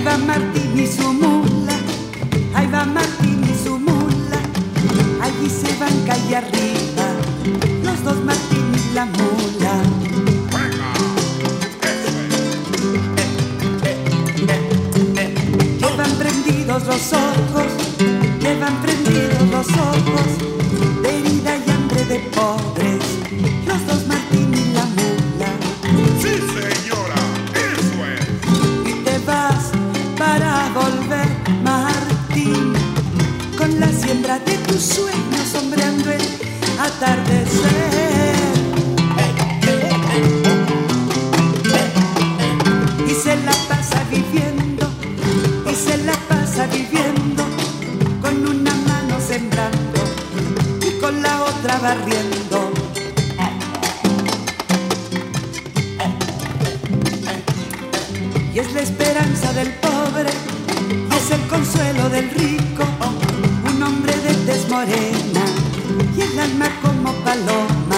va Martín y su mula, ahí va Martín y su mula, allí se van calle arriba, los dos Martín y la mula. Llevan prendidos los ojos, llevan prendidos los ojos, de herida y hambre de pobres, los dos Martín y la mula. Sí, señora, eso es. Y te vas para volver, Martín, con la siembra de tus sueños sombreando el atardecer. Y se la pasa viviendo, y se la pasa viviendo, con una mano sembrando y con la otra barriendo. Y es la esperanza del pobre, y es el consuelo del rico, un hombre de tez morena y el alma como paloma.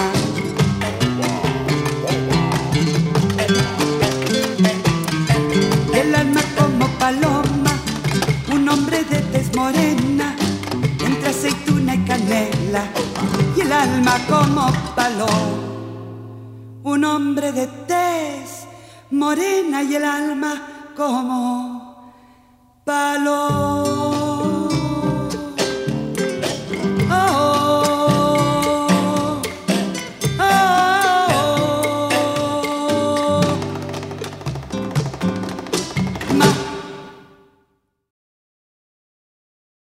Y el alma como paloma, un hombre de tez morena, entre aceituna y canela, y el alma como paloma, un hombre de tez morena y el alma como paloma.